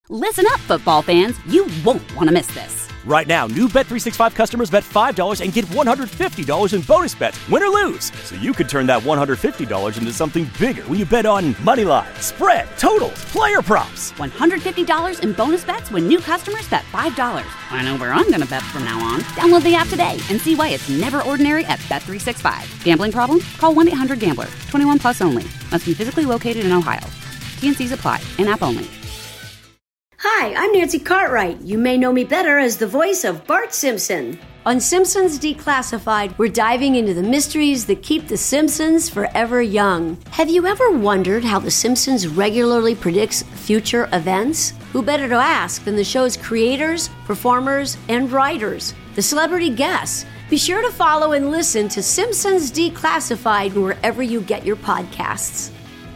Listen up, football fans. You won't want to miss this. Right now, new Bet365 customers bet $5 and get $150 in bonus bets, win or lose. So you could turn that $150 into something bigger when you bet on money line, spread, totals, player props. $150 in bonus bets when new customers bet $5. I know where I'm going to bet from now on. Download the app today and see why it's never ordinary at Bet365. Gambling problem? Call 1-800-GAMBLER. 21 plus only. Must be physically located in Ohio. T&Cs apply. In-app only. Hi, I'm Nancy Cartwright. You may know me better as the voice of Bart Simpson. On Simpsons Declassified, we're diving into the mysteries that keep the Simpsons forever young. Have you ever wondered how the Simpsons regularly predicts future events? Who better to ask than the show's creators, performers, and writers, the celebrity guests? Be sure to follow and listen to Simpsons Declassified wherever you get your podcasts.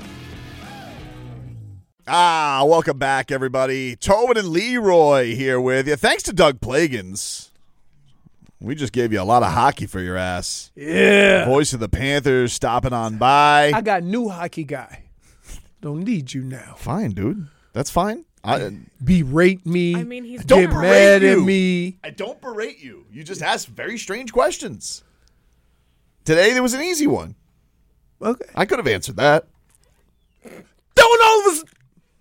Welcome back, everybody. Tobin and Leroy here with you. Thanks to Doug Plagans. We just gave you a lot of hockey for your ass. Yeah. Voice of the Panthers stopping on by. I got new hockey guy. Don't need you now. Fine, dude. That's fine. Berate me. I mean, he's Don't get berate mad you. at me. I don't berate you. You just asked very strange questions. Today, there was an easy one. Okay. I could have answered that. Don't all of us.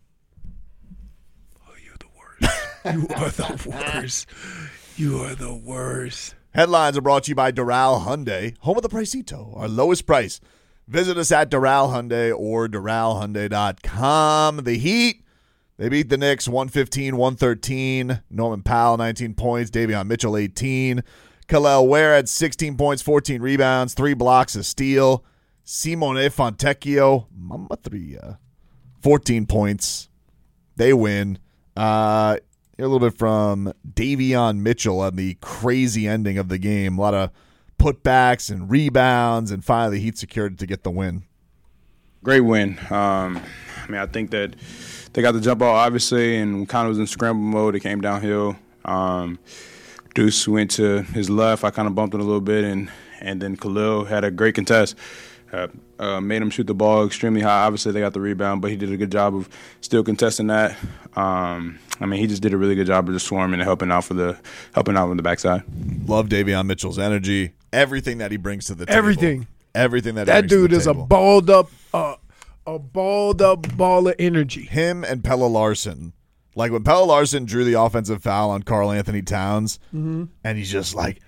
You are the worst. You are the worst. Headlines are brought to you by Doral Hyundai, home of the Pricito, our lowest price. Visit us at Doral Hyundai or DoralHyundai.com. The Heat, they beat the Knicks 115-113. Norman Powell, 19 points. Davion Mitchell, 18. Kel'el Ware had 16 points, 14 rebounds, 3 blocks, a steal. Simone Fontecchio, Mamma Tria, 14 points. They win. Hear a little bit from Davion Mitchell on the crazy ending of the game. A lot of putbacks and rebounds, and finally the Heat secured it to get the win. Great win. I think that they got the jump ball, obviously, and kind of was in scramble mode. It came downhill. Deuce went to his left. I kind of bumped it a little bit, and then Khalil had a great contest. Made him shoot the ball extremely high. Obviously, they got the rebound, but he did a good job of still contesting that. He just did a really good job of just swarming and helping out on the backside. Love Davion Mitchell's energy, everything that he brings to the table. Everything that dude to the is table. a balled up ball of energy. Him and Pelle Larsson. Like when Pelle Larsson drew the offensive foul on Karl Anthony Towns, and he's just like,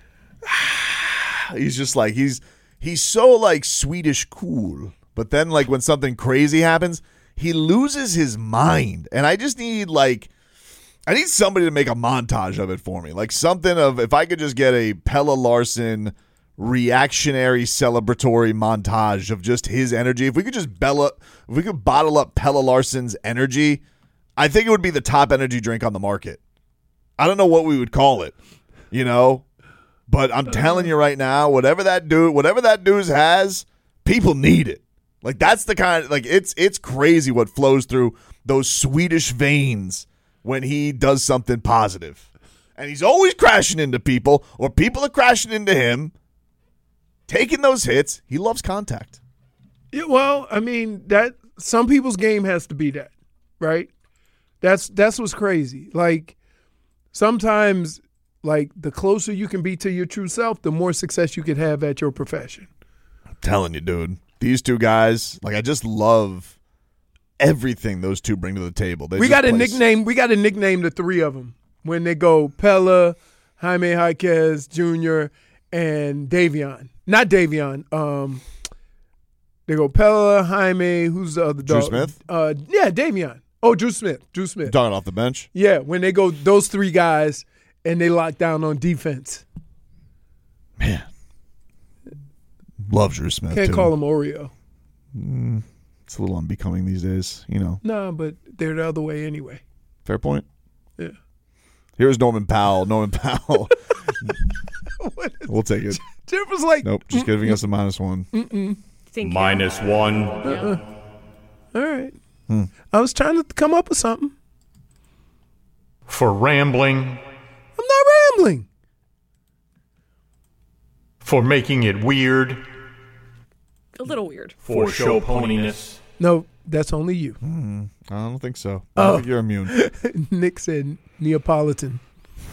he's so like Swedish cool. But then like when something crazy happens, he loses his mind. And I just need I need somebody to make a montage of it for me. Like something of, if I could just get a Pelle Larsson reactionary celebratory montage of just his energy. If we could just bottle up Pelle Larsson's energy, I think it would be the top energy drink on the market. I don't know what we would call it, but I'm telling you right now, whatever that dude has, people need it. Like that's the kind of, it's crazy what flows through those Swedish veins when he does something positive. And he's always crashing into people, or people are crashing into him, taking those hits. He loves contact. Yeah, well, that some people's game has to be that, right? That's what's crazy. Like sometimes, like the closer you can be to your true self, the more success you can have at your profession. I'm telling you, dude. These two guys, I just love everything those two bring to the table. We got to nickname the three of them when they go Pelle, Jaime Jaquez Jr., and Davion. Not Davion. They go Pelle, Jaime, who's the other dog? Drew Smith? Yeah, Davion. Oh, Drew Smith. Talking off the bench? Yeah, when they go those three guys and they lock down on defense. Man. Love Drew Smith, Can't too. call him Oreo. It's a little unbecoming these days, No, but they're the other way anyway. Fair point. Yeah. Here's Norman Powell. We'll take it. Jeff was like, nope, just giving us a -1. -1. All right. I was trying to come up with something. For rambling. I'm not rambling. For making it weird. A little weird. For show poniness. No, that's only you. I don't think so. I don't think you're immune. Nick said Neapolitan.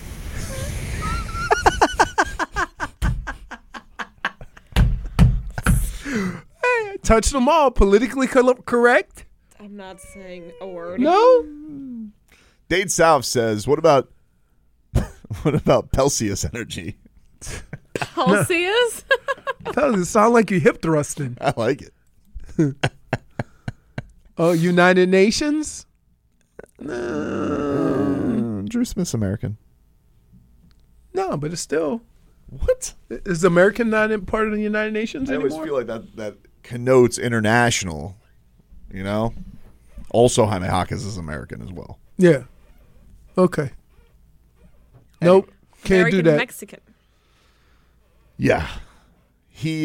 Hey, touch them all. Politically correct? I'm not saying a word. No? Dade South says, what about Pelsius energy? Celsius? It sounds like you hip thrusting. I like it. Oh, United Nations? Drew Smith's American. No, but it's still. What? Is American not in part of the United Nations anymore? I always feel like that connotes international, you know? Also, Jaime Jaquez is American as well. Yeah. Okay. Nope. Can't American do that. Mexican. Yeah. He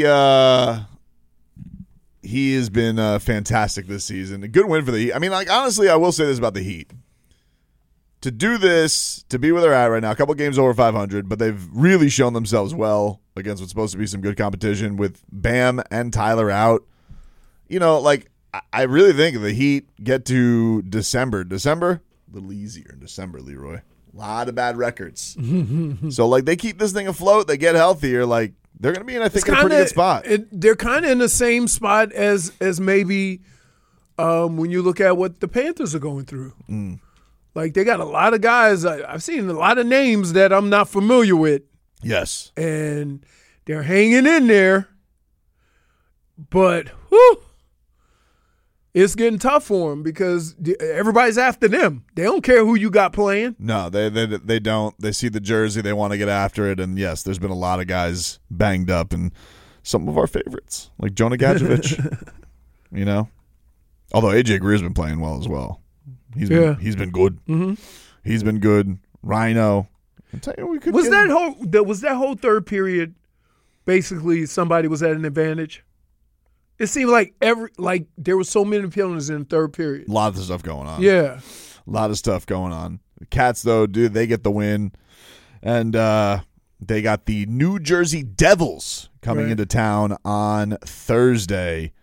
has been fantastic this season. A good win for the Heat. I mean, like, honestly, I will say this about the Heat. To do this, to be where they're at right now, a couple games over 500, but they've really shown themselves well against what's supposed to be some good competition with Bam and Tyler out. You know, like, I really think the Heat get to December. A little easier in December, Leroy. A lot of bad records. So, like, they keep this thing afloat. They get healthier. Like, they're going to be in, I think, a pretty good spot. They're kind of in the same spot as maybe when you look at what the Panthers are going through. Like, they got a lot of guys. I've seen a lot of names that I'm not familiar with. Yes. And they're hanging in there. But, whew, it's getting tough for them because everybody's after them. They don't care who you got playing. No, they don't. They see the jersey. They want to get after it. And, yes, there's been a lot of guys banged up. And some of our favorites, like Jonah Gadjevich, you know. Although A.J. Greer's been playing well as well. He's been good. Mm-hmm. He's been good. Rhino. I'll tell you, was that whole third period basically somebody was at an advantage? It seemed like there were so many penalties in the third period. A lot of stuff going on. Yeah. A lot of stuff going on. The Cats, though, dude, they get the win. And they got the New Jersey Devils coming into town on Thursday.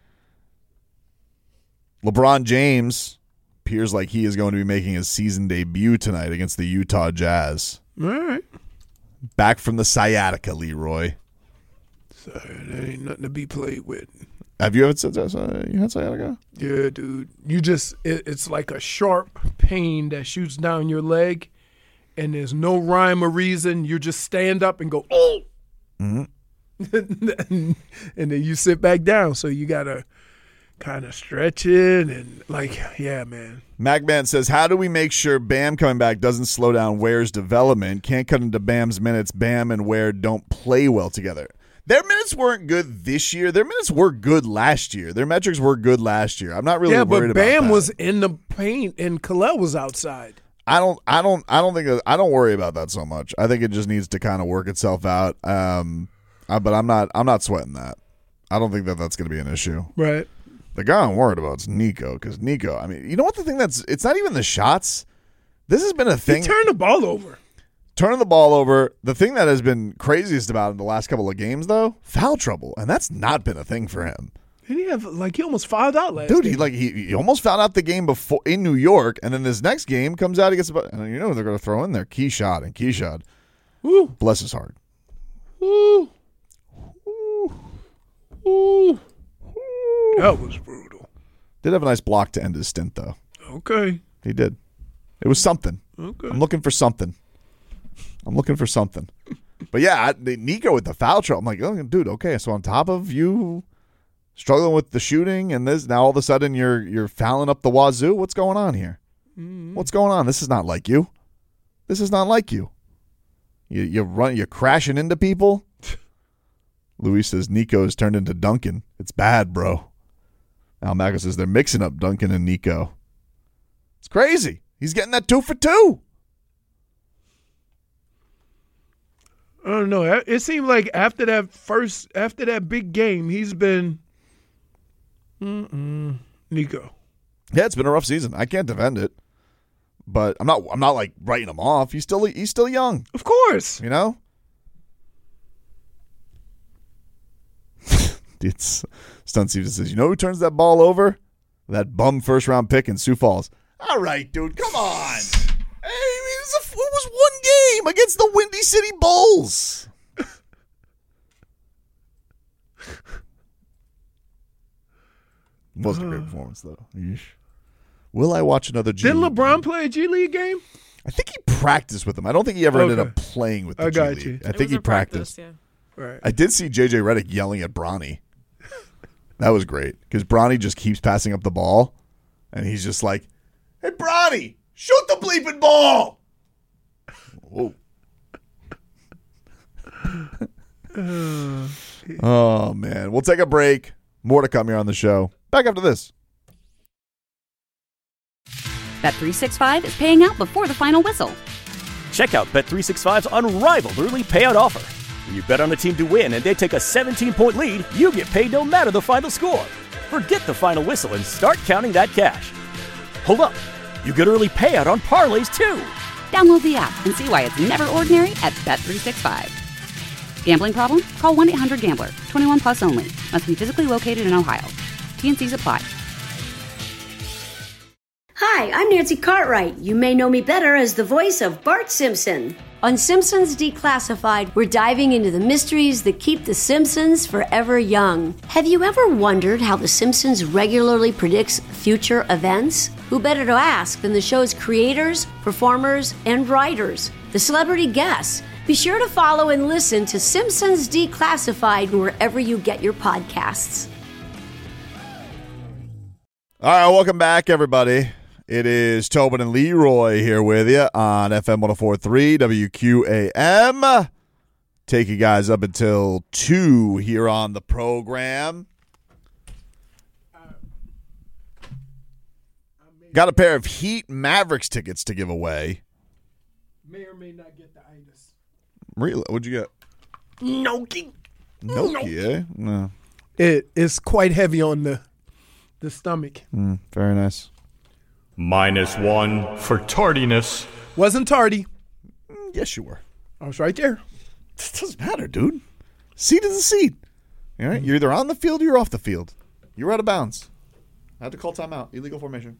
LeBron James appears like he is going to be making his season debut tonight against the Utah Jazz. All right. Back from the sciatica, Leroy. Sorry, that ain't nothing to be played with. Have you ever said you had sciatica? Yeah, dude. It's like a sharp pain that shoots down your leg, and there's no rhyme or reason. You just stand up and go, oh! Mm-hmm. And then you sit back down. So you got to kind of stretch it and yeah, man. Magman says, how do we make sure Bam coming back doesn't slow down Ware's development? Can't cut into Bam's minutes. Bam and Ware don't play well together. Their minutes weren't good this year. Their minutes were good last year. Their metrics were good last year. I'm not really worried about that. Yeah, but Bam was in the paint and Kalel was outside. I don't worry about that so much. I think it just needs to kind of work itself out. But I'm not sweating that. I don't think that's going to be an issue. Right. The guy I'm worried about is Nico, because Nico, I mean, you know what the thing it's not even the shots. This has been a thing. He turned the ball over. Turning the ball over. The thing that has been craziest about in the last couple of games, though, foul trouble, and that's not been a thing for him. Did he have he almost fouled out last game? Dude, he almost fouled out the game before in New York, and then this next game comes out, he gets about, and you know they're going to throw in there Keyshot. Woo. Bless his heart. Woo. Ooh. That was brutal. Did have a nice block to end his stint, though. Okay. He did. It was something. Okay. I'm looking for something. But yeah, Nico with the foul trouble. I'm like, oh, dude, okay. So on top of you struggling with the shooting and this, now all of a sudden you're fouling up the wazoo. What's going on here? Mm-hmm. What's going on? This is not like you. You're crashing into people. Luis says Nico's turned into Duncan. It's bad, bro. Al Mago says they're mixing up Duncan and Nico. It's crazy. He's getting that 2 for 2. I don't know. It seemed like after that big game, he's been Nico. Yeah, it's been a rough season. I can't defend it, but I'm not like writing him off. He's still young. Of course, you know. It's Stunt Steve says, you know who turns that ball over? That bum first round pick in Sioux Falls. All right, dude. Come on. Hey, it was one game against the Windy City Bulls. Wasn't a great performance, though. Yeesh. Will I watch another G Didn't League LeBron play a G League game? I think he practiced with them. I don't think he ever ended up playing with the I G got League. you. I think he practiced. Yeah. Right. I did see J.J. Redick yelling at Bronny. That was great because Bronny just keeps passing up the ball, and he's just like, "Hey, Bronny, shoot the bleeping ball!" Whoa. Oh, man. We'll take a break. More to come here on the show. Back after this. Bet365 is paying out before the final whistle. Check out Bet365's unrivaled early payout offer. When you bet on a team to win and they take a 17-point lead, you get paid no matter the final score. Forget the final whistle and start counting that cash. Hold up. You get early payout on parlays, too. Download the app and see why it's never ordinary at Bet365. Gambling problem? Call 1-800-GAMBLER. 21 plus only. Must be physically located in Ohio. T&Cs apply. Hi, I'm Nancy Cartwright. You may know me better as the voice of Bart Simpson. On Simpsons Declassified, we're diving into the mysteries that keep the Simpsons forever young. Have you ever wondered how The Simpsons regularly predicts future events? Who better to ask than the show's creators, performers, and writers, the celebrity guests? Be sure to follow and listen to Simpsons Declassified wherever you get your podcasts. All right, welcome back, everybody. It is Tobin and Leroy here with you on FM 104.3 WQAM. Take you guys up until 2 here on the program. Got a pair of Heat Mavericks tickets to give away. May or may not get the itis. Really? What'd you get? Noki. Noki, eh? No. It is quite heavy on the stomach. Very nice. -1 for tardiness. Wasn't tardy. Yes, you were. I was right there. It doesn't matter, dude. Seat is a seat. All right? You're either on the field or you're off the field. You were out of bounds. I had to call timeout. Illegal formation.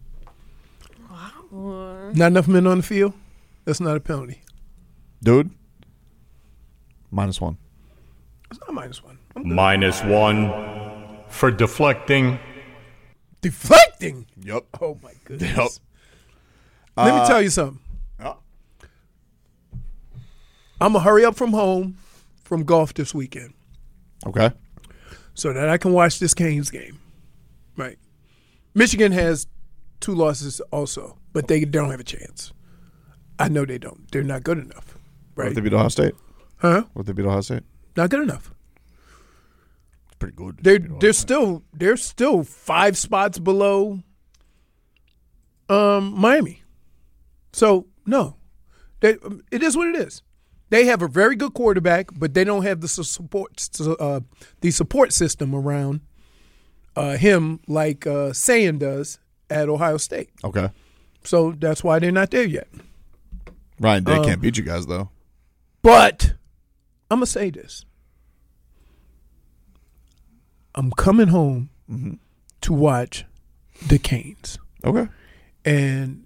Not enough men on the field? That's not a penalty. Dude, -1. It's not -1. -1 for deflecting. Deflecting? Yep. Oh, my goodness. Yep. Let me tell you something. I'm going to hurry up from home from golf this weekend Okay. so that I can watch this Canes game. Right. Michigan has 2 losses also, but they don't have a chance. I know they don't. They're not good enough. What Right? if they beat Ohio State? Huh? What if they beat Ohio State? Not good enough. It's pretty good. They're still 5 spots below Miami. So no, it is what it is. They have a very good quarterback, but they don't have the support system around him like Sayan does at Ohio State. Okay. So that's why they're not there yet. Ryan Day can't beat you guys, though. But I'm going to say this. I'm coming home to watch the Canes. Okay. And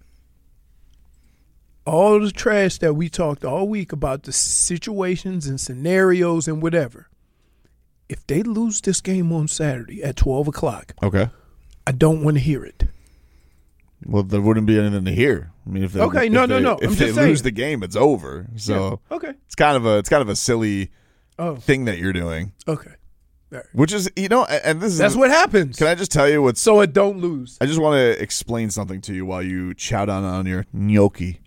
all the trash that we talked all week about the situations and scenarios and whatever, if they lose this game on Saturday at 12 o'clock, Okay. I don't want to hear it. Well, there wouldn't be anything to hear. I mean, if they, Okay, if no. they, I'm If just they saying. lose the game, it's over. So Yeah. Okay. it's kind of a silly thing that you're doing, Okay. All right. which is and this is That's what happens. Can I just tell you what's? So it don't lose. I just want to explain something to you while you chow down on your gnocchi.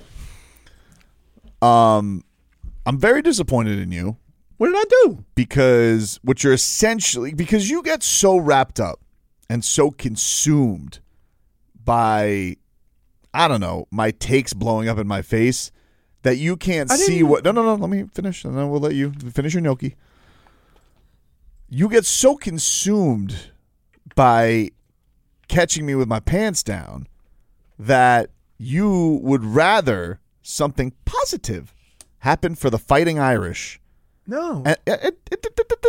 I'm very disappointed in you What did I do? because because you get so wrapped up and so consumed by, I don't know, my takes blowing up in my face that you can't see what. No. Let me finish, and then we'll let you finish your gnocchi. You get so consumed by catching me with my pants down that you would rather something positive happen for the Fighting Irish. No.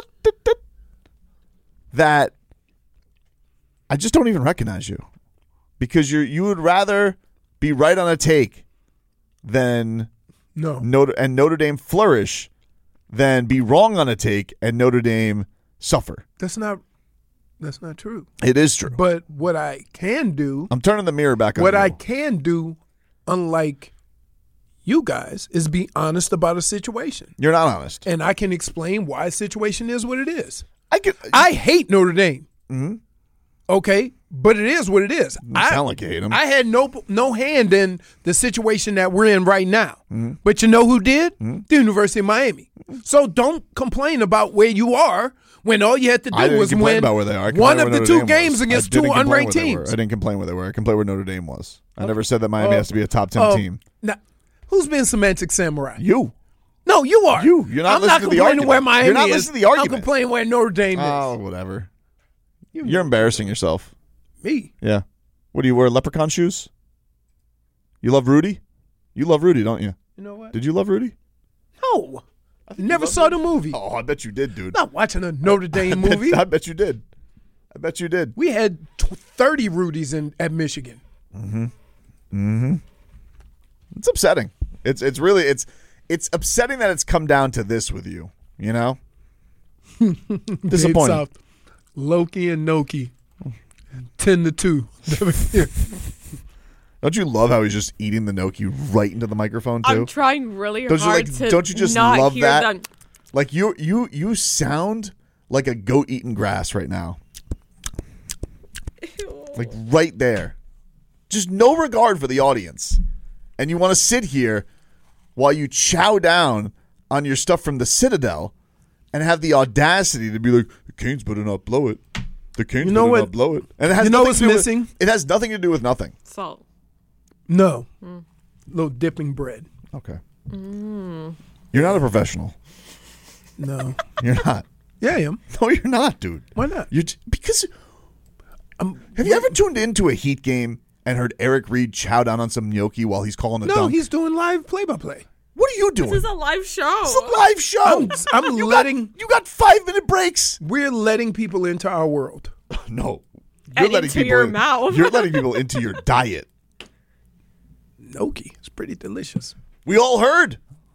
That I just don't even recognize you. because you would rather be right on a take than Notre Dame flourish than be wrong on a take and Notre Dame suffer. That's not true. It is true. But what I can do, I'm turning the mirror back on. What you. I can do, unlike you guys, is be honest about a situation. You're not honest. And I can explain why a situation is what it is. I hate Notre Dame. Mm-hmm. Okay, but it is what it is. You sound like you hate him. I had no hand in the situation that we're in right now. Mm-hmm. But you know who did? Mm-hmm. The University of Miami. So don't complain about where you are when all you had to do was win about where they are. one of the two games against two unranked teams. I didn't complain where they were. I complained where Notre Dame was. I never said that Miami has to be a top 10 team. Now, who's been semantic samurai? You. No, you are. You're not I'm listening not to the complaining argument. where Miami You're not is. listening to the argument. I'm complaining where Notre Dame is. Oh, whatever. You're embarrassing yourself. Me? Yeah. What do you wear? Leprechaun shoes? You love Rudy? You love Rudy, don't you? You know what? Did you love Rudy? No. Never saw the movie. Oh, I bet you did, dude. Not watching a Notre Dame movie. I bet you did. I bet you did. We had 30 Rudies at Michigan. Mm-hmm. It's upsetting. It's upsetting that it's come down to this with you. You know. Disappointing. South, Loki and Noki, 10-2. Don't you love how he's just eating the gnocchi right into the microphone too? I'm trying really don't hard you, to don't you just not love hear that? them. Like you sound like a goat eating grass right now. Ew. Like right there. Just no regard for the audience. And you want to sit here while you chow down on your stuff from the Citadel and have the audacity to be like, the Canes better not blow it. The Canes better not blow it. And it has what's missing? It has nothing to do with nothing. Salt. No. Little dipping bread. Okay. You're not a professional. No. You're not. Yeah, I am. No, you're not, dude. Why not? Because have you ever tuned into a Heat game and heard Eric Reed chow down on some gnocchi while he's calling a dunk? No, he's doing live play-by-play. What are you doing? This is a live show. It's a live show. I'm you letting... You got 5-minute breaks. We're letting people into our world. No. And into your mouth. You're letting people into your diet. Gnocchi. It's pretty delicious. We all heard.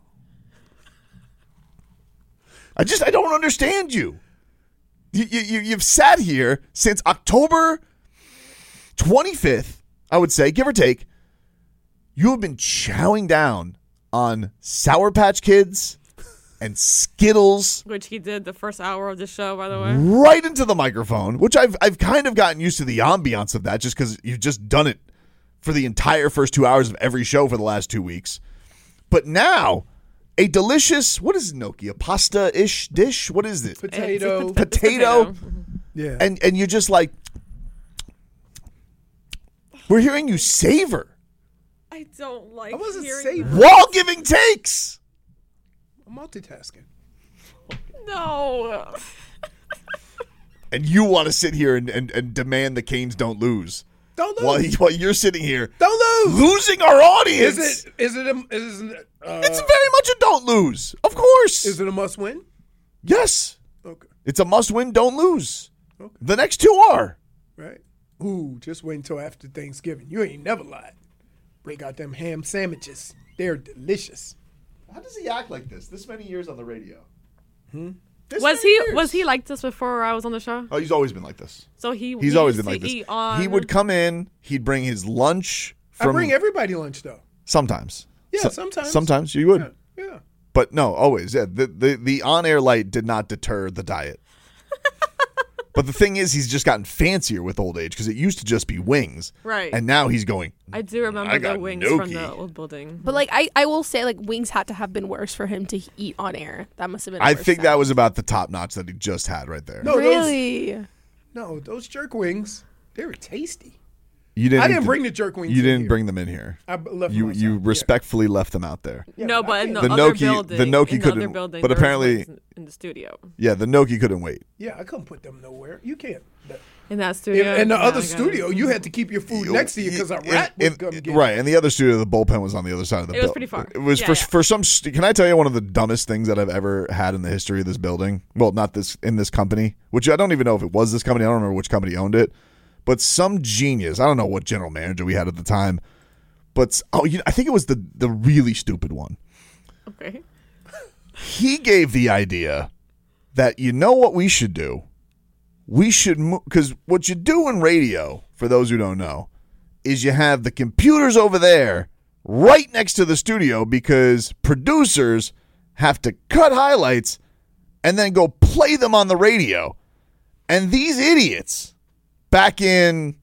I don't understand you. You've sat here since October 25th, I would say, give or take. You have been chowing down on Sour Patch Kids and Skittles. Which he did the first hour of the show, by the way. Right into the microphone, which I've kind of gotten used to the ambiance of that just because you've just done it for the entire first 2 hours of every show for the last 2 weeks. But now, a delicious, what is gnocchi? A pasta-ish dish? What is it? Potato. Potato. Yeah. And you're just like, we're hearing you savor. I don't like I wasn't hearing saving. While giving takes. I'm multitasking. No. And you want to sit here and demand the Canes don't lose. Don't lose. While you're sitting here. Don't lose. Losing our audience. Is it It's very much a don't lose. Of course. Is it a must win? Yes. Okay. It's a must win, don't lose. Okay. The next two are. Right. Ooh, just wait until after Thanksgiving. You ain't never lied. Break out them ham sandwiches. They're delicious. How does he act like this many years on the radio? Was he like this before I was on the show? Oh, he's always been like this. So He's always been like this. He would come in, he'd bring his lunch I bring everybody lunch though. Sometimes. Yeah, sometimes. Sometimes you would. Yeah. But no, always. Yeah. The on-air light did not deter the diet. But the thing is, he's just gotten fancier with old age because it used to just be wings. Right. And now he's going, I do remember I the got wings gnocchi. from the old building. But like I will say like wings had to have been worse for him to eat on air. That must have been. I think that was about the top notch that he just had right there. No, really. Those jerk wings, they were tasty. I didn't bring the jerk wings. You didn't here. bring them in here. I left You myself. you respectfully left them out there. Yeah, No, but in the The other gnocchi- building, the gnocchi in the couldn't- other building, but there was apparently- wings in the studio. Yeah, the gnocchi couldn't wait. Yeah, I couldn't put them nowhere. You can't. In that studio. In the Yeah, other I got it. studio, you had to keep your food next to you because a rat would come get it. Right, and the other studio, the bullpen was on the other side of the It was building. pretty far. It was Yeah, for some. Can I tell you one of the dumbest things that I've ever had in the history of this building? Well, not this in this company, which I don't even know if it was this company. I don't remember which company owned it. but some genius, I don't know what general manager we had at the time, but I think it was the really stupid one. Okay. He gave the idea that, you know what we should do? We should move, because what you do in radio, for those who don't know, is you have the computers over there right next to the studio because producers have to cut highlights and then go play them on the radio. And these idiots, back in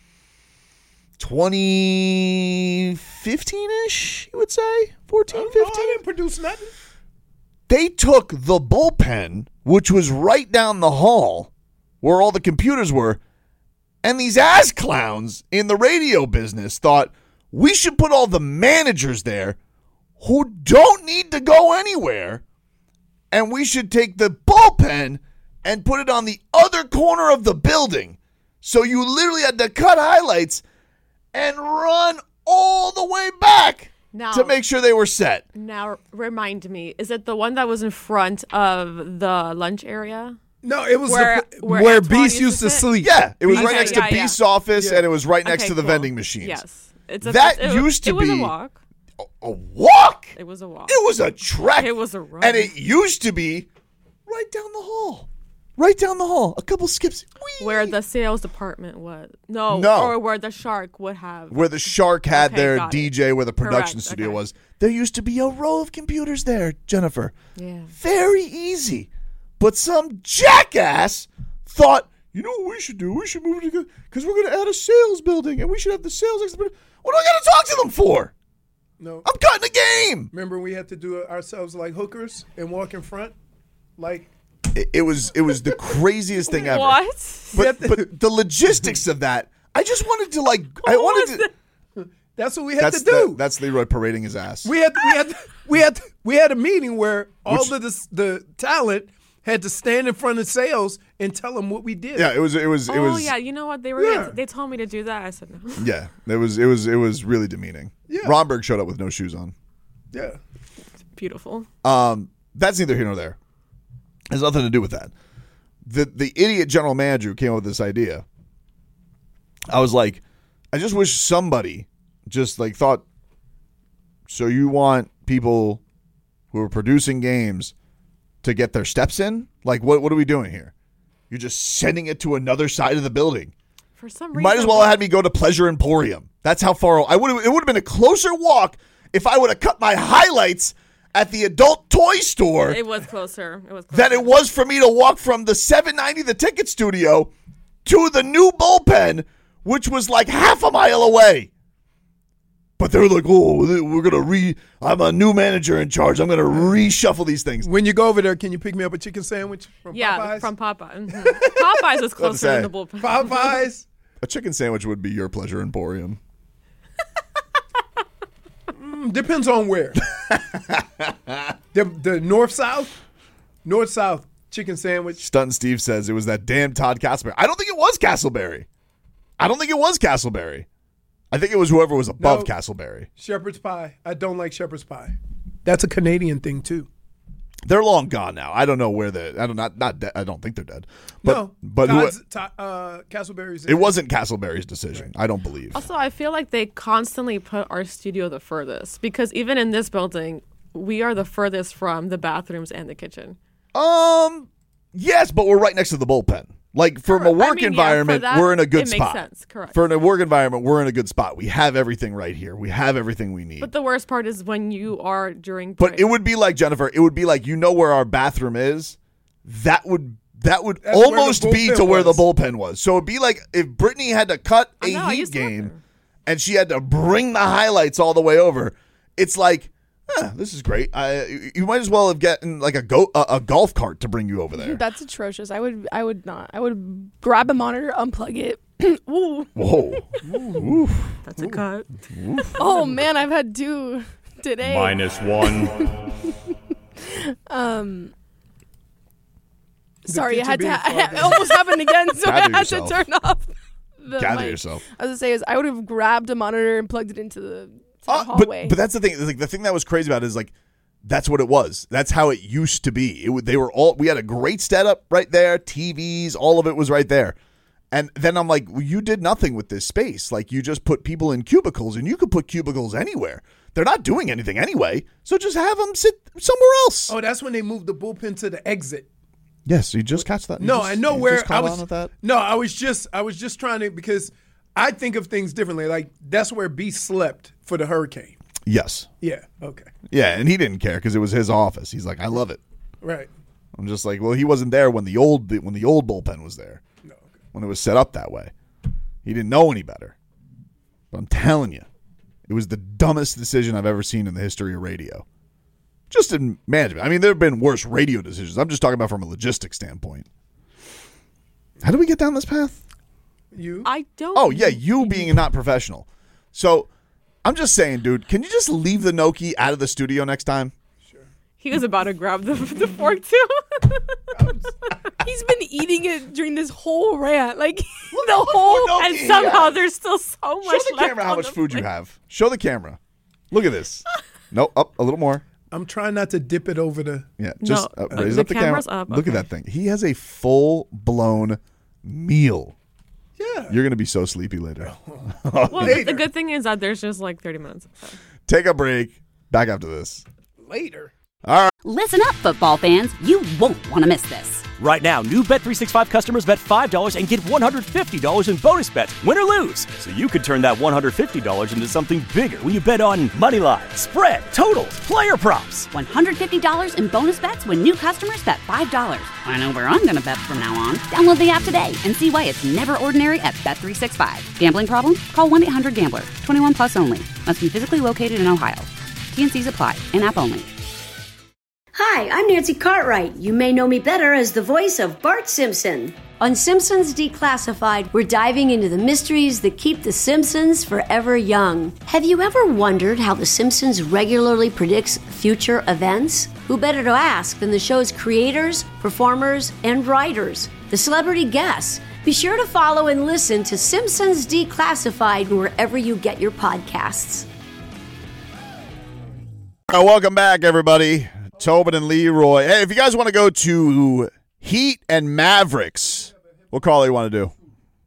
2015-ish, you would say? 14, 15? I didn't produce nothing. They took the bullpen, which was right down the hall where all the computers were, and these ass clowns in the radio business thought we should put all the managers there who don't need to go anywhere, and we should take the bullpen and put it on the other corner of the building. So you literally had to cut highlights and run all the way back to make sure they were set. Now, remind me, is it the one that was in front of the lunch area? No, it was where Beast used to sleep. Yeah, it was Okay, right next to yeah. Beast's office, and it was right next Okay, to the cool. vending machines. Yes. It be was a walk. A walk? It was a walk. It was a trek. It was a run. And it used to be right down the hall. Right down the hall. A couple skips. Whee! Where the sales department was. No. No. Or where the Shark would have. Where the Shark had Okay, their got it. DJ, where the production Correct, studio okay. was. There used to be a row of computers there, Jennifer. Yeah. Very easy. But some jackass thought, you know what we should do? We should move to, because we're going to add a sales building, and we should have the sales expert. What do I got to talk to them for? No. I'm cutting the game. Remember we had to do it ourselves like hookers and walk in front? Like It was the craziest thing ever. What? But the logistics of that, I just wanted to that's what we had to do. That's Leroy parading his ass. We had a meeting where all of the talent had to stand in front of sales and tell them what we did. Yeah, it was. Oh yeah, you know what? They told me to do that. I said no. Yeah, it was really demeaning. Yeah. Romberg showed up with no shoes on. Yeah. Beautiful. That's neither here nor there. It has nothing to do with that. The idiot general manager who came up with this idea, I was like, I just wish somebody just like thought, so you want people who are producing games to get their steps in? Like, what are we doing here? You're just sending it to another side of the building. For some reason, Might as well have had me go to Pleasure Emporium. That's how far it would have been a closer walk if I would have cut my highlights at the adult toy store. It was closer. Than it was for me to walk from the $7.90 the ticket studio to the new bullpen, which was like half a mile away. But they're like, oh, we're going to I'm a new manager in charge. I'm going to reshuffle these things. When you go over there, can you pick me up a chicken sandwich from Popeyes? From Popeyes. Mhm. Popeyes was closer than the bullpen. Popeyes? A chicken sandwich would be your Pleasure Emporium. Depends on where. the north-south chicken sandwich. Stunt Steve says it was that damn Todd Castleberry. I don't think it was Castleberry. I think it was whoever was above Castleberry. Shepherd's pie. I don't like shepherd's pie. That's a Canadian thing too. They're long gone now. I don't know where they. I don't think they're dead. But Castleberry's. It wasn't Castleberry's decision. I don't believe. Also, I feel like they constantly put our studio the furthest because even in this building, we are the furthest from the bathrooms and the kitchen. Yes, but we're right next to the bullpen. Like from a work environment, we're in a good spot. Makes sense, correct. For a work environment, we're in a good spot. We have everything right here. We have everything we need. But the worst part is when you are during break. But it would be like, Jennifer, it would be like, you know where our bathroom is? That would That's almost be to where the was. bullpen was. So it'd be like if Brittany had to cut a Heat game and she had to bring the highlights all the way over. It's like, this is great. You might as well have gotten like a golf cart to bring you over there. That's atrocious. I would not. I would grab a monitor, unplug it. Ooh. Whoa. Ooh. That's a cut. Oh man, I've had two today. -1. Sorry, it almost happened again, so I had to turn off the Gather mic. yourself. I was gonna say is I would have grabbed a monitor and plugged it into the hallway. But that's the thing. Like the thing that was crazy about it is like that's what it was. That's how it used to be. We had a great setup right there, TVs, all of it was right there. And then I'm like, well, you did nothing with this space. Like, you just put people in cubicles, and you could put cubicles anywhere. They're not doing anything anyway, so just have them sit somewhere else. Oh, that's when they moved the bullpen to the exit. Yes, you just catch that. No, I know where I was. With that? No, I was just trying to, because I think of things differently. Like, that's where B slept for the hurricane. Yes. Yeah. Okay. Yeah, and he didn't care because it was his office. He's like, I love it. Right. I'm just like, well, he wasn't there when the old bullpen was there. No. Okay. When it was set up that way. He didn't know any better. But I'm telling you, it was the dumbest decision I've ever seen in the history of radio. Just in management. I mean, there have been worse radio decisions. I'm just talking about from a logistics standpoint. How do we get down this path? You? I don't. Oh, yeah, you being not professional. So, I'm just saying, dude, can you just leave the gnocchi out of the studio next time? He was about to grab the fork, too. He's been eating it during this whole rant. Like, the whole, and somehow there's still so much Show the left camera how on much the food you plate. have. Show the camera. Look at this. No, up a little more. I'm trying not to dip it over the. Yeah, just No, raise the up the camera. camera's up, Look at okay. that thing. He has a full-blown meal. Yeah. You're going to be so sleepy later. Well, Later. the good thing is that there's just like 30 minutes. So. Take a break. Back after this. Later. All right. Listen up, football fans. You won't want to miss this. Right now, new Bet365 customers bet $5 and get $150 in bonus bets, win or lose. So you could turn that $150 into something bigger when you bet on money line, spread, totals, player props. $150 in bonus bets when new customers bet $5. I know where I'm going to bet from now on. Download the app today and see why it's never ordinary at Bet365. Gambling problem? Call 1-800-GAMBLER. 21 plus only. Must be physically located in Ohio. T&Cs apply. In-app only. Hi, I'm Nancy Cartwright. You may know me better as the voice of Bart Simpson. On Simpsons Declassified, we're diving into the mysteries that keep The Simpsons forever young. Have you ever wondered how The Simpsons regularly predicts future events? Who better to ask than the show's creators, performers, and writers, the celebrity guests? Be sure to follow and listen to Simpsons Declassified wherever you get your podcasts. All right, welcome back, everybody. Tobin and Leroy. Hey, if you guys want to go to Heat and Mavericks, what call do you want to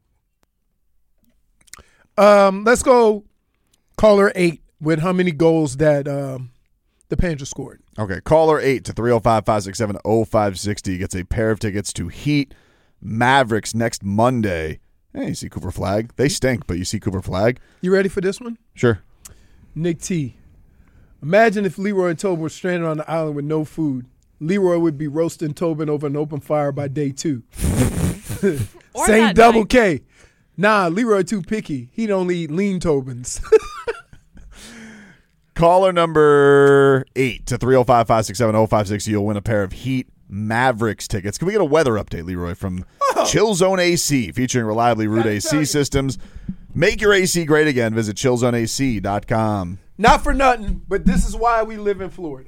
do? Let's go caller 8 with how many goals that the Panthers scored. Okay, caller 8 to 305-567-0560 gets a pair of tickets to Heat Mavericks next Monday. Hey, you see Cooper Flag. They stink, but you see Cooper Flag. You ready for this one? Sure. Nick T. Imagine if Leroy and Tobin were stranded on the island with no food. Leroy would be roasting Tobin over an open fire by day 2. Or Same that double night. K. Nah, Leroy too picky. He'd only eat lean Tobins. Caller number 8 to 305-567-0560. You'll win a pair of Heat Mavericks tickets. Can we get a weather update, Leroy, from Chill Zone AC, featuring reliably root AC systems? Make your AC great again. Visit chillzoneac.com. Not for nothing, but this is why we live in Florida.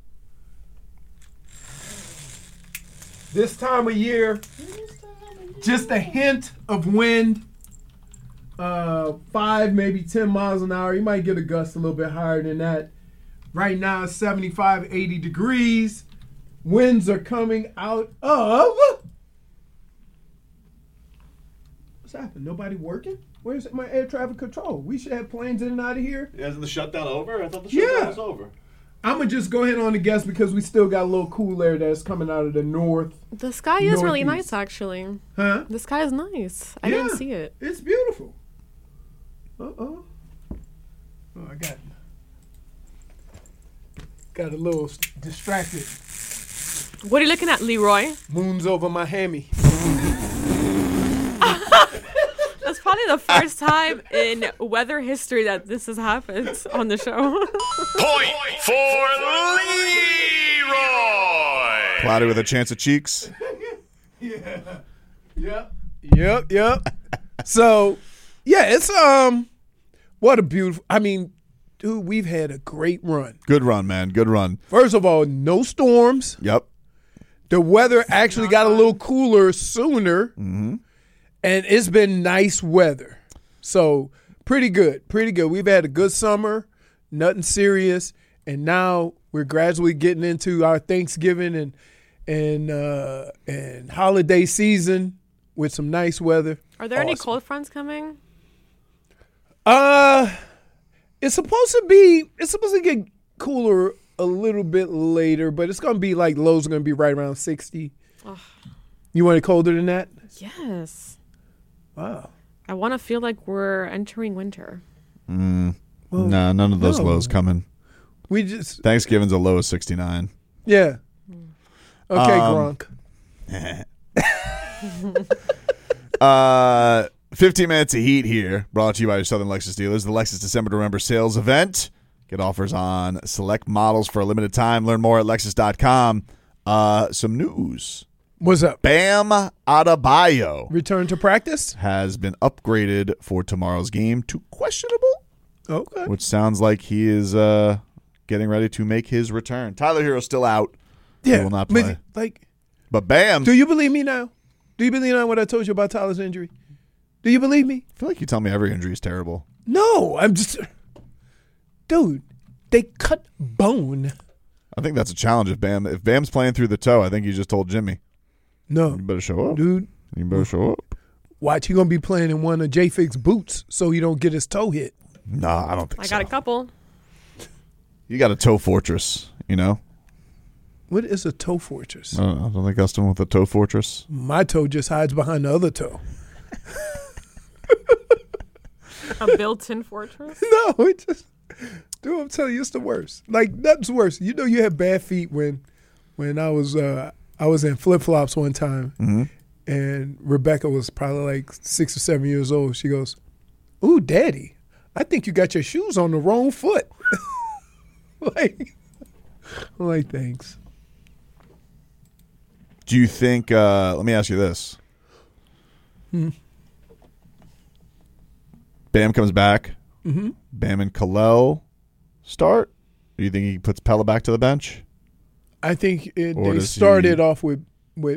This time of year, just a hint of wind, 5, maybe 10 miles an hour. You might get a gust a little bit higher than that. Right now, it's 75, 80 degrees. Winds are coming out of... What's happening? Nobody working? Where's my air traffic control? We should have planes in and out of here. Isn't the shutdown over? I thought the shutdown was over. I'm going to just go ahead on and guess because we still got a little cool air that's coming out of the north. The sky is really Northeast. nice, actually. Huh? The sky is nice. I didn't see it. It's beautiful. Uh-oh. Oh, I got a little distracted. What are you looking at, Leroy? Moon's over my hammy. That's probably the first time in weather history that this has happened on the show. Point for Leroy. Cloudy with a chance of cheeks. Yep. So, yeah, it's what a beautiful. I mean, dude, we've had a great run. Good run, man. Good run. First of all, no storms. Yep. The weather actually got a little cooler sooner. Mm-hmm. And it's been nice weather. So pretty good. We've had a good summer, nothing serious. And now we're gradually getting into our Thanksgiving and holiday season with some nice weather. Are there any Awesome. cold fronts coming? It's supposed to get cooler a little bit later, but it's gonna be like lows are gonna be right around 60. Ugh. You want it colder than that? Yes. Wow. I want to feel like we're entering winter. Nah, none of those no. lows coming. We just Thanksgiving's a low of 69. yeah. Okay, Gronk. 15 minutes of heat here, brought to you by your Southern Lexus dealers. The Lexus December to Remember sales event. Get offers on select models for a limited time. Learn more at Lexus.com. Some news. What's up? Bam Adebayo Return to practice? has been upgraded for tomorrow's game to questionable, Okay. which sounds like he is getting ready to make his return. Tyler Hero's still out. Yeah. He will not play. Like, But Bam, do you believe me now? Do you believe now what I told you about Tyler's injury? Do you believe me? I feel like you tell me every injury is terrible. No, I'm just, dude. They cut bone. I think that's a challenge. If Bam's playing through the toe, I think you just told Jimmy, No, you better show up. dude. You better show up. Watch, he gonna be playing in one of J-Fig's boots so he don't get his toe hit. Nah, I don't think I so. got a couple. You got a toe fortress, you know? What is a toe fortress? I don't think Dustin with a toe fortress. My toe just hides behind the other toe. A built-in fortress. No, it just, dude, I'm telling you, it's the worst. Like, nothing's worse. You know, you had bad feet when I was in flip flops one time, and Rebecca was probably like 6 or 7 years old. She goes, "Ooh, Daddy, I think you got your shoes on the wrong foot." like, I'm like, thanks. Do you think, let me ask you this. Bam comes back. Mm-hmm. Bam and Kalel start? Do you think he puts Pella back to the bench? I think Or they does started he- off with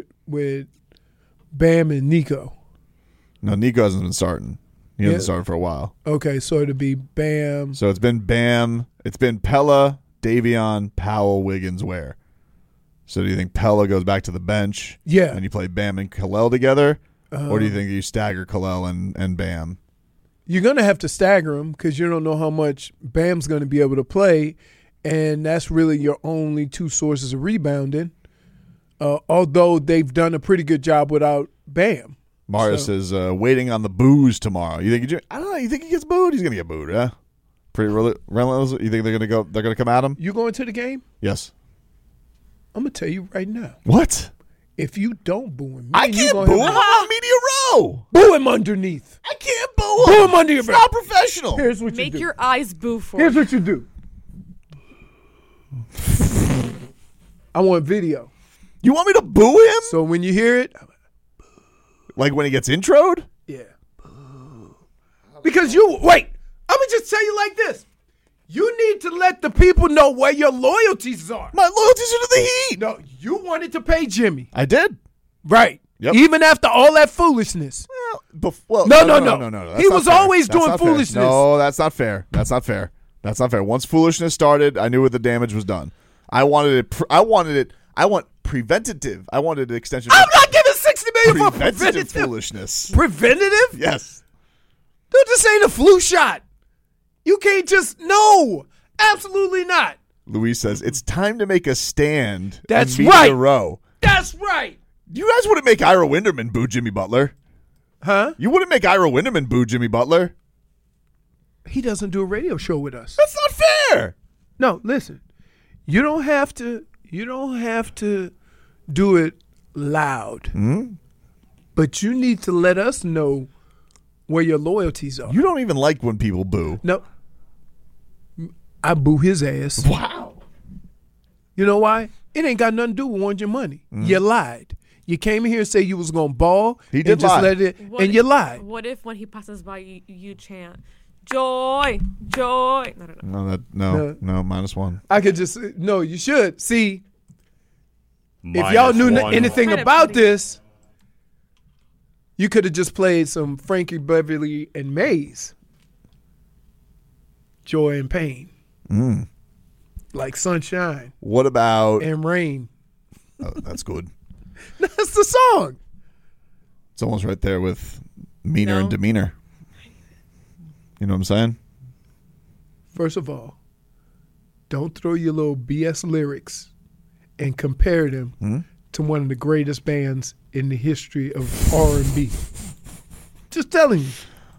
Bam and Nico. No, Nico hasn't been starting. He hasn't Yeah. started for a while. Okay, so it'd be Bam. So it's been Bam. It's been Pella, Davion, Powell, Wiggins, Ware. So do you think Pella goes back to the bench? Yeah. And you play Bam and Kalel together? Or do you think you stagger Kalel and Bam? You're going to have to stagger them because you don't know how much Bam's going to be able to play, and that's really your only two sources of rebounding, although they've done a pretty good job without Bam. Marius is waiting on the booze tomorrow. You think? I don't know. You think he gets booed? He's gonna get booed, yeah. Pretty relentless. You think they're gonna go? They're gonna come at him? You going to the game? Yes. I'm going to tell you right now. What? If you don't boo him, I can't boo him. I'm on media row. Boo him underneath. I can't boo him. Boo him under your It's belt. not professional. Here's what you Make do. your eyes boo for Here's you. what you do. I want video. You want me to boo him? So when you hear it, Like when he gets introed? yeah. Because I'm going to just tell you like this. You need to let the people know where your loyalties are. My loyalties are to the Heat. No, you wanted to pay Jimmy. I did. Right. Yep. Even after all that foolishness. Well, No. That's He not was fair. always That's doing not fair. foolishness. No, that's not fair. That's not fair. That's not fair. Once foolishness started, I knew what the damage was done. I wanted it. I want preventative. I wanted an extension. I'm not giving $60 million for preventative preventative. foolishness. Preventative? Yes. Dude, this ain't a flu shot. You can't just, no. Absolutely not. Luis says it's time to make a stand. That's and meet right. in a row. That's right. You guys wouldn't make Ira Winderman boo Jimmy Butler. Huh? You wouldn't make Ira Winderman boo Jimmy Butler. He doesn't do a radio show with us. That's not fair. No, listen. You don't have to do it loud. But you need to let us know where your loyalties are. You don't even like when people boo. No. I boo his ass. Wow. You know why? It ain't got nothing to do with wanting your money. You lied. You came in here and said you was going to ball. He did and just lie. let it, and you lied. What if when he passes by you chant, "Joy, joy"? No. No, -1. I could just, no, you should. See, if y'all knew anything Kind of about funny. this, you could have just played some Frankie Beverly and Mays. Joy and pain. Like sunshine What about? and rain. Oh, that's good. That's the song. It's almost right there with meaner and demeanor. You know what I'm saying? First of all, don't throw your little BS lyrics and compare them to one of the greatest bands in the history of R&B. Just telling you.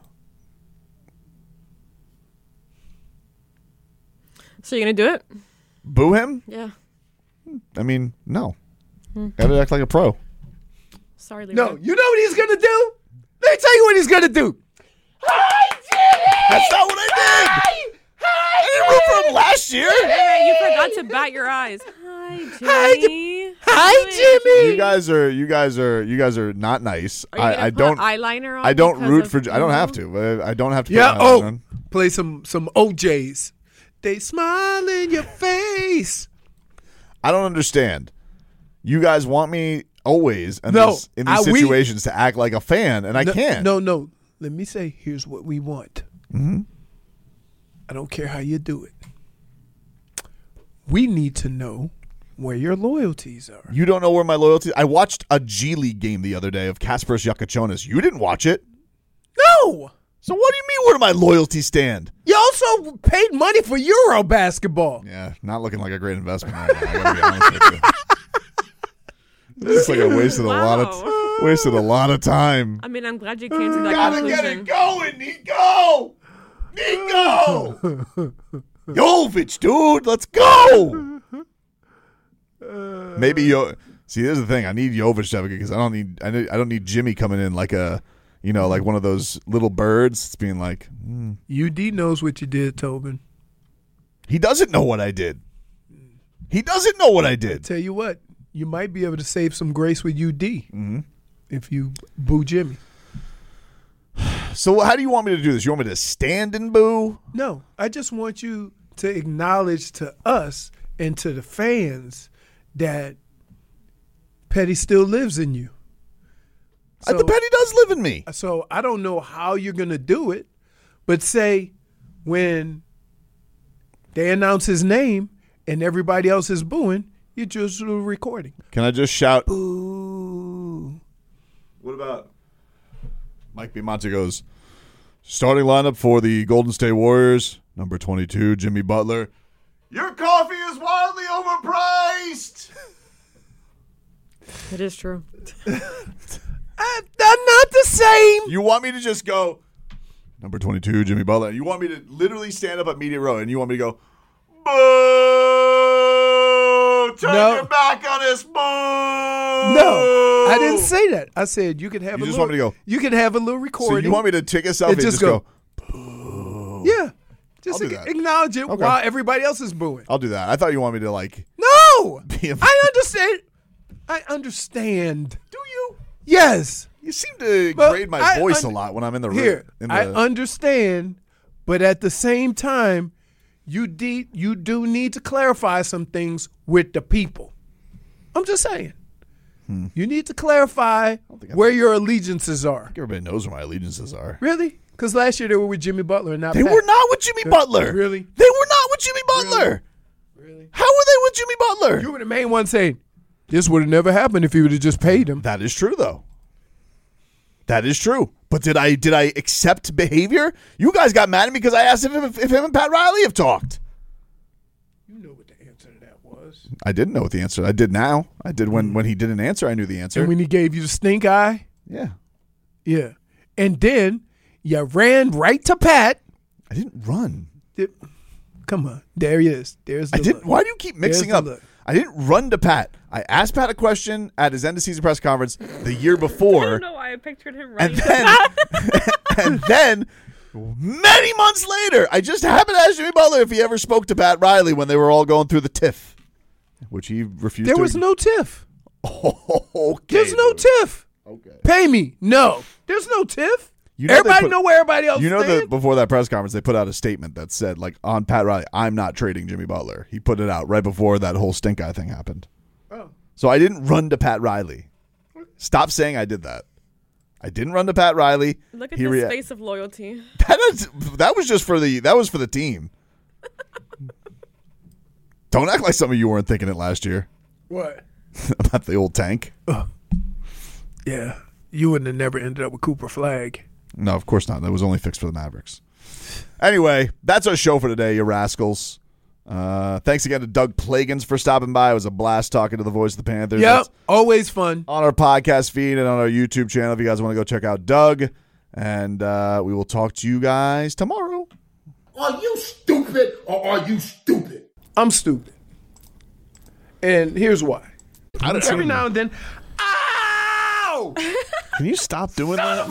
So you're going to do it? Boo him? Yeah. I mean, no. Gotta act like a pro. Sorry, Leroy. No, you know what he's going to do? Let me tell you what he's going to do. I did it! That's not what I did! I didn't root for him last year! Leroy, you forgot to bat your eyes. Hi, Jimmy. Hi, Jimmy! You guys are not nice. Are you gonna I put don't eyeliner on I don't because root of for I don't have Boo? to. I don't have to put Yeah, eyeliner on. play some OJs. They smile in your face. I don't understand. You guys want me always in No, these situations to act like a fan, and I can't. No. Let me say, here's what we want. Mm-hmm. I don't care how you do it. We need to know where your loyalties are. You don't know where my loyalty. I watched a G League game the other day of Kasparas Yakachonis. You didn't watch it. No. So what do you mean? Where do my loyalties stand? You also paid money for Euro basketball. Yeah, not looking like a great investment right now. I gotta be honest with you. Looks like I wasted a lot of time. I mean, I'm glad you came to that Gotta conclusion. get it going, Nico. Jovic, dude, let's go. Maybe see. Here's the thing. I need Jovic to have a good because I don't need Jimmy coming in like a like one of those little birds. It's being like UD knows what you did, Tobin. He doesn't know what I did. He doesn't know what I did. Tell you what, you might be able to save some grace with UD if you boo Jimmy. So how do you want me to do this? You want me to stand and boo? No, I just want you to acknowledge to us and to the fans that Petty still lives in you. So, The Petty does live in me. So I don't know how you're going to do it, but say when they announce his name and everybody else is booing, you just do a recording. Can I just shout? Boo. What about Mike Bimonte goes, starting lineup for the Golden State Warriors, number 22, Jimmy Butler. Your coffee is wildly overpriced. It is true. I'm not the same. You want me to just go, number 22, Jimmy Butler. You want me to literally stand up at media row and you want me to go, boo! Turn your back on us, boo! No, I didn't say that. I said you could have You a just little, want me to go, you could have a little recording. so you want me to take a selfie and just go, boo. Yeah. Just I'll do that. acknowledge it Okay. while everybody else is booing. I'll do that. I thought you want me to like. No! Be a- I understand. I understand. Do you? Yes. You seem to But grade my I voice a lot when I'm in the room. Here, I understand, but at the same time, you do need to clarify some things with the people. I'm just saying. You need to clarify where your allegiances are. Everybody knows where my allegiances are. Really? Because last year they were with Jimmy Butler and not They Pat. were not with Jimmy Butler. Really? They were not with Jimmy Butler. Really? How were they with Jimmy Butler? You were the main one saying, this would have never happened if he would have just paid him. That is true, though. That is true. But did I accept behavior? You guys got mad at me because I asked if him and Pat Riley have talked. You know what the answer to that was. I didn't know what the answer. I did now. I did when he didn't answer. I knew the answer. And when he gave you the stink eye? Yeah. Yeah. And then you ran right to Pat. I didn't run. Come on. There he is. There's the I didn't. look. Why do you keep mixing There's up? the look. I didn't run to Pat. I asked Pat a question at his end of season press conference the year before. I don't know why I pictured him And running then, and then, many months later, I just happened to ask Jimmy Butler if he ever spoke to Pat Riley when they were all going through the tiff, which he refused to. There was no tiff. Okay. There's no dude. tiff. Okay. Pay me. No. There's no tiff. You know Everybody they put- know where everybody else You know stands. that before that press conference, they put out a statement that said, like, on Pat Riley, I'm not trading Jimmy Butler. He put it out right before that whole stink eye thing happened. Oh. So I didn't run to Pat Riley. Stop saying I did that. I didn't run to Pat Riley. Look at He this rea- face of loyalty. That was just for the team. Don't act like some of you weren't thinking it last year What? about the old tank. Yeah. you wouldn't have never ended up with Cooper Flagg. No, of course not. That was only fixed for the Mavericks. Anyway, that's our show for today, you rascals. Thanks again to Doug Plagans for stopping by. It was a blast talking to the voice of the Panthers. Yep, It's always fun. on our podcast feed and on our YouTube channel if you guys want to go check out Doug. And we will talk to you guys tomorrow. Are you stupid or are you stupid? I'm stupid. And here's why. Every now and then, ow! Can you stop doing that?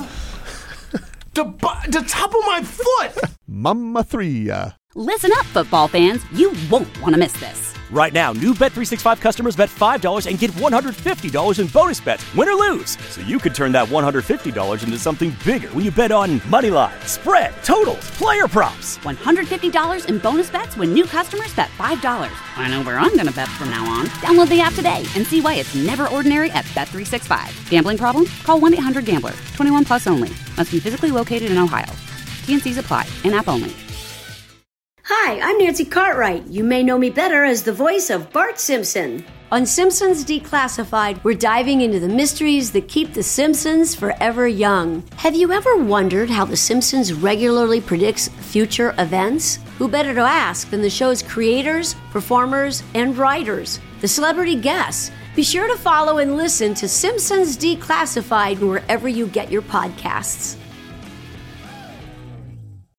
The top of my foot! Mama 3. Listen up, football fans. You won't want to miss this. Right now, new Bet365 customers bet $5 and get $150 in bonus bets, win or lose. So you could turn that $150 into something bigger when you bet on moneyline, spread, totals, player props. $150 in bonus bets when new customers bet $5. I know where I'm going to bet from now on. Download the app today and see why it's never ordinary at Bet365. Gambling problem? Call 1-800-GAMBLER. 21 plus only. Must be physically located in Ohio. T&Cs apply. In-app only. Hi, I'm Nancy Cartwright. You may know me better as the voice of Bart Simpson. On Simpsons Declassified, we're diving into the mysteries that keep The Simpsons forever young. Have you ever wondered how The Simpsons regularly predicts future events? Who better to ask than the show's creators, performers, and writers, the celebrity guests? Be sure to follow and listen to Simpsons Declassified wherever you get your podcasts.